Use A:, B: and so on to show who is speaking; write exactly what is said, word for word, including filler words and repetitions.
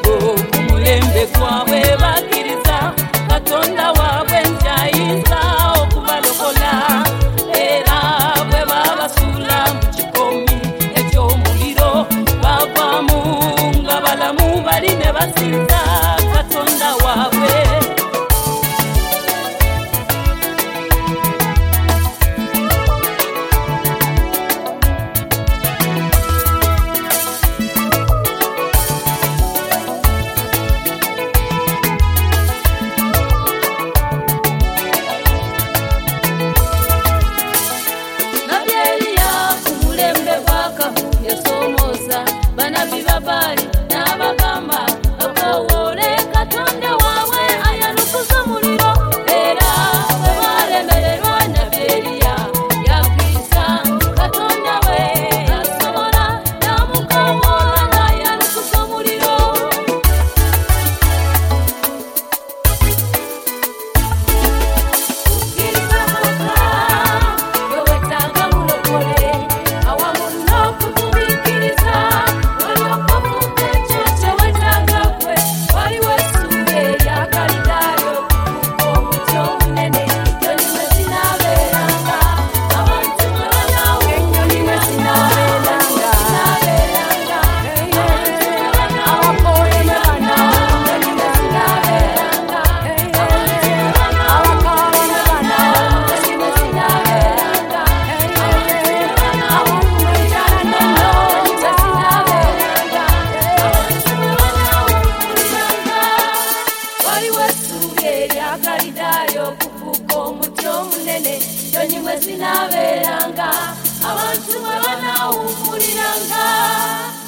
A: kumulembe kwawe bakiriza Katonda wawe njayinza okubalokola era bwe babasula mu kikomi eky'omuliro bavamu nga balamu bali ne basinza Katonda wawe. Bali n'abagamba okowole Katonda wawe ayanukuza muliro era bwe balemererwa Naberiya yakiriza Katonda we asobola n'amukowola n'ayanukuza muliro. Ukiriza muka gwe wetaaga mulokole awamu n'okukubikiriza Sinabelanga abantu mwe banawummuliranga.